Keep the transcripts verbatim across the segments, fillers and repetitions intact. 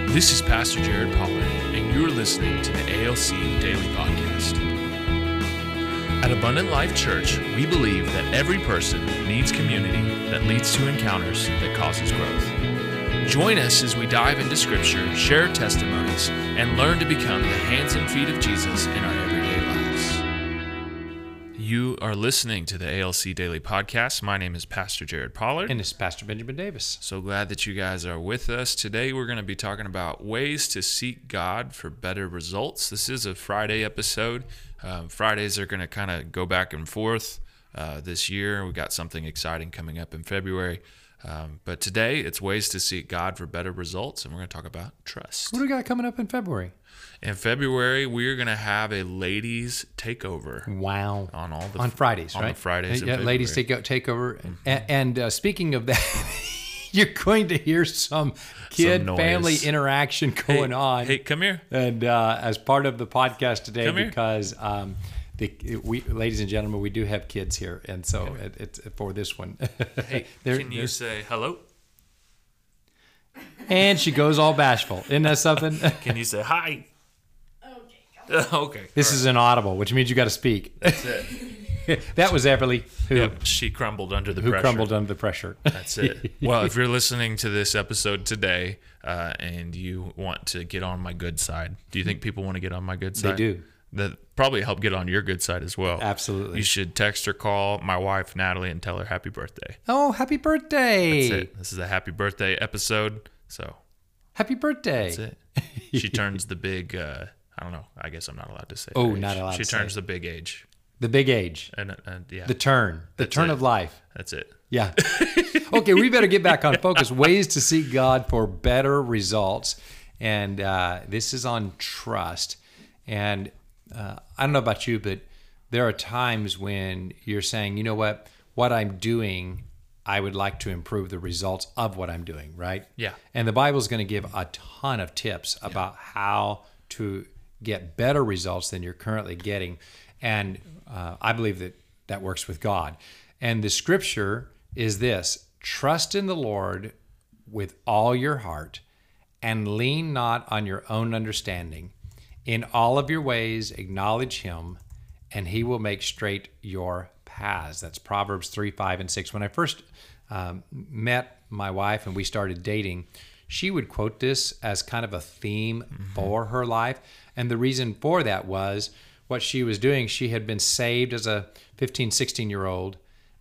This is Pastor Jared Pollard, and you're listening to the A L C Daily Podcast. At Abundant Life Church, we believe that every person needs community that leads to encounters that causes growth. Join us as we dive into Scripture, share testimonies, and learn to become the hands and feet of Jesus in our everyday lives. You are listening to the A L C Daily Podcast. My name is Pastor Jared Pollard. And this is Pastor Benjamin Davis. So glad that you guys are with us. Today we're going to be talking about ways to seek God for better results. This is a Friday episode. Um, Fridays are going to kind of go back and forth uh, this year. We've got something exciting coming up in February. Um, but today it's ways to seek God for better results, and we're going to talk about trust. What do we got coming up in February? In February, we're going to have a ladies' takeover. Wow. On all the on Fridays, on right? the Fridays. Yeah, in ladies take takeover. Mm-hmm. And, and uh, speaking of that, you're going to hear some kid Some family interaction going hey, on. Hey, come here. And uh, as part of the podcast today, Come here. because um, the we, ladies and gentlemen, we do have kids here, and so it, it's for this one. Hey, can you say hello? And she goes all bashful. Isn't that something? Can you say hi? Okay. This is inaudible, which means you got to speak. That's it. That was Everly, who Yep, she crumbled under the who pressure. crumbled under the pressure. That's it. Well, if you're listening to this episode today uh, and you want to get on my good side, do you think people want to get on my good side? They do. That probably help get on your good side as well. Absolutely. You should text or call my wife, Natalie, and tell her happy birthday. Oh, happy birthday. That's it. This is a happy birthday episode. So Happy birthday. that's it. She turns the big, uh, I don't know. I guess I'm not allowed to say Oh, her age. not allowed She to say. turns the big age. The big age. And, and yeah, The turn. The That's turn it. of life. that's it. Yeah. Okay, we better get back on focus. Ways to seek God for better results. And uh, this is on trust. And uh, I don't know about you, but there are times when you're saying, you know what, what I'm doing, I would like to improve the results of what I'm doing, right? Yeah. And the Bible is going to give a ton of tips about how to get better results than you're currently getting. And uh, I believe that that works with God. And the scripture is this: trust in the Lord with all your heart and lean not on your own understanding. In all of your ways, acknowledge him, and he will make straight your paths. That's Proverbs three, five, and six. When I first um, met my wife and we started dating, she would quote this as kind of a theme mm-hmm. for her life. And the reason for that was what she was doing. She had been saved as a fifteen, sixteen-year-old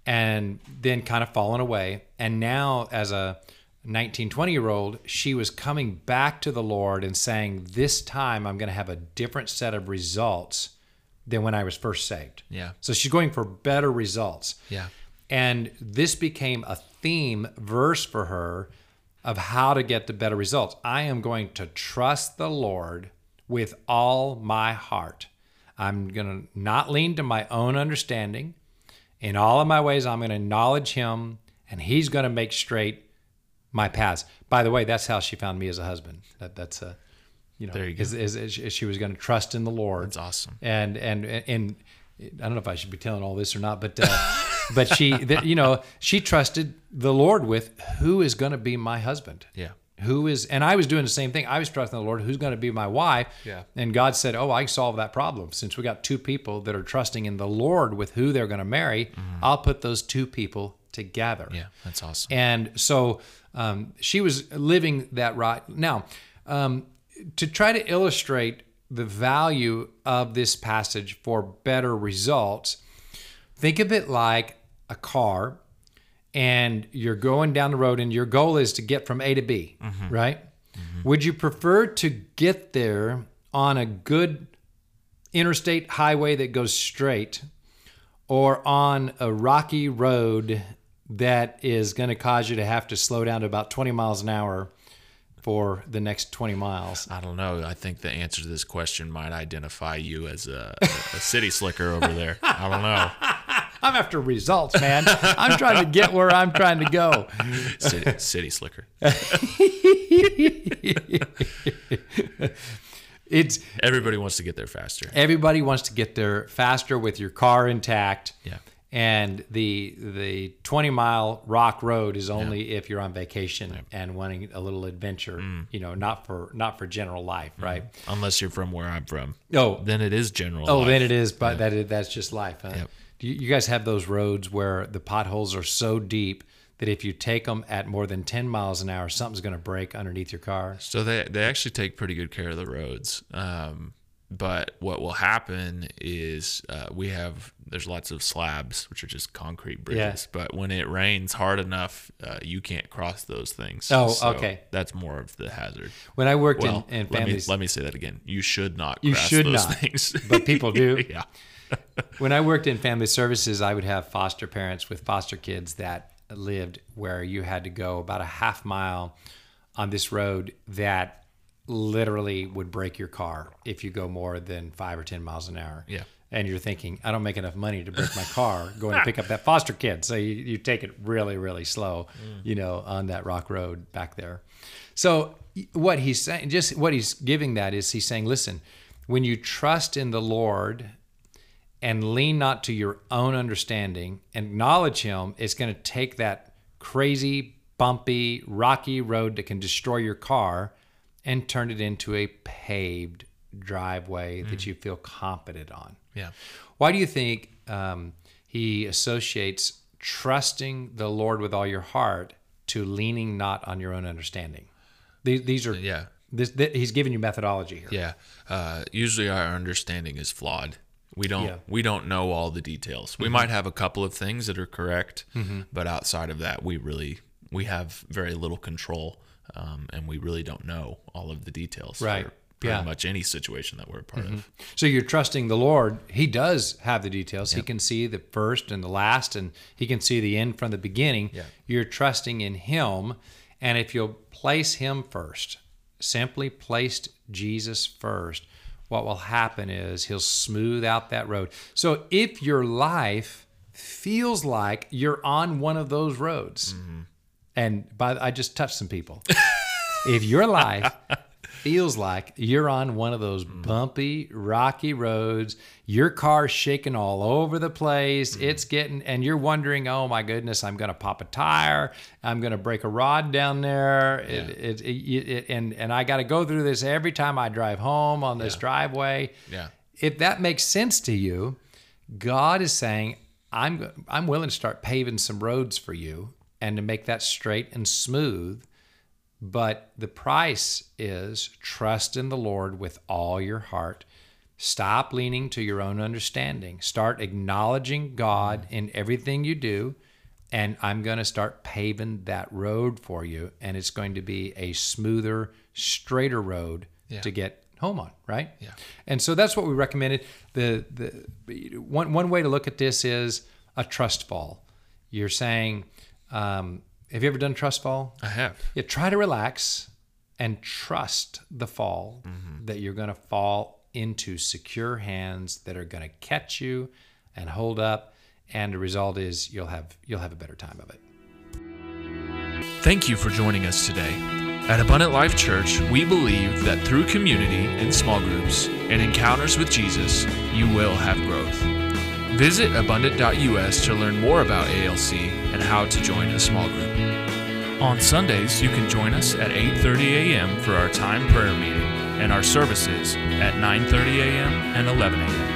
and then kind of fallen away. And now as a nineteen, twenty-year-old, she was coming back to the Lord and saying, this time I'm going to have a different set of results than when I was first saved. Yeah. So she's going for better results. Yeah. And this became a theme verse for her of how to get the better results. I am going to trust the Lord with all my heart. I'm going to not lean to my own understanding. In all of my ways, I'm going to acknowledge him, and he's going to make straight my paths. By the way, that's how she found me as a husband. That, that's a, you know, There you go. is, is, is she was going to trust in the Lord. That's awesome. And and and I don't know if I should be telling all this or not, but uh, but she, the, you know, she trusted the Lord with who is going to be my husband. Yeah. Who is, and I was doing the same thing. I was trusting the Lord, who's going to be my wife. Yeah. And God said, oh, I solved that problem. Since we got two people that are trusting in the Lord with who they're going to marry, mm-hmm. I'll put those two people together. Yeah, that's awesome. And so um, she was living that right. Now, um, to try to illustrate the value of this passage for better results, think of it like a car, and you're going down the road and your goal is to get from A to B, mm-hmm. right? Mm-hmm. Would you prefer to get there on a good interstate highway that goes straight, or on a rocky road that is going to cause you to have to slow down to about twenty miles an hour for the next twenty miles? I don't know. I think the answer to this question might identify you as a, a city slicker over there. I don't know. I'm after results, man. I'm trying to get where I'm trying to go. City, city slicker. It's everybody wants to get there faster. Everybody wants to get there faster with your car intact. Yeah. And the the twenty mile rock road is only yeah. if you're on vacation yeah. and wanting a little adventure, mm. you know, not for not for general life, mm. right? Unless you're from where I'm from. Oh, then it is general oh, life. then it is, but yeah. that is, that's just life. Huh? Yep. Do you, you guys have those roads where the potholes are so deep that if you take them at more than ten miles an hour, something's going to break underneath your car? So they they actually take pretty good care of the roads. Um, but what will happen is uh, we have, there's lots of slabs, which are just concrete bridges. Yeah. But when it rains hard enough, uh, you can't cross those things. Oh, so okay. That's more of the hazard. When I worked well, in, in let families. Me, let me say that again. You should not you cross should those not, things. But people do. Yeah. When I worked in family services, I would have foster parents with foster kids that lived where you had to go about a half mile on this road that literally would break your car if you go more than five or ten miles an hour. Yeah. And you're thinking, I don't make enough money to break my car going to pick up that foster kid. So you, you take it really, really slow, mm. you know, on that rock road back there. So what he's saying, just what he's giving that is he's saying, listen, when you trust in the Lord and lean not to your own understanding, acknowledge him, it's going to take that crazy, bumpy, rocky road that can destroy your car and turn it into a paved driveway mm. that you feel confident on. Yeah. Why do you think um, he associates trusting the Lord with all your heart to leaning not on your own understanding? These, these are yeah. This, th- he's giving you methodology here. Yeah. Uh, usually our understanding is flawed. We don't yeah. we don't know all the details. We mm-hmm. might have a couple of things that are correct, mm-hmm. but outside of that, we really we have very little control. Um, and we really don't know all of the details right. for pretty yeah. much any situation that we're a part mm-hmm. of. So you're trusting the Lord. He does have the details. Yep. He can see the first and the last, and he can see the end from the beginning. Yeah. You're trusting in him. And if you'll place him first, simply placed Jesus first, what will happen is he'll smooth out that road. So if your life feels like you're on one of those roads, mm-hmm. and by I just touched some people. If your life feels like you're on one of those bumpy, rocky roads, your car's shaking all over the place, mm. it's getting, and you're wondering, oh my goodness, I'm going to pop a tire, I'm going to break a rod down there, yeah. it, it, it, it, and and I got to go through this every time I drive home on this yeah. driveway. Yeah. If that makes sense to you, God is saying, I'm I'm willing to start paving some roads for you and to make that straight and smooth. But the price is trust in the Lord with all your heart. Stop leaning to your own understanding. Start acknowledging God in everything you do. And I'm going to start paving that road for you. And it's going to be a smoother, straighter road yeah. to get home on, right? Yeah. And so that's what we recommended. The the one one way to look at this is a trust fall. You're saying, um, have you ever done trust fall? I have. Yeah, try to relax and trust the fall, mm-hmm. that you're going to fall into secure hands that are going to catch you and hold up, and the result is you'll have you'll have a better time of it. Thank you for joining us today. At Abundant Life Church, we believe that through community in small groups and encounters with Jesus, you will have growth. Visit abundant dot U S to learn more about A L C and how to join a small group. On Sundays, you can join us at eight thirty a.m. for our time prayer meeting and our services at nine thirty a.m. and eleven a.m.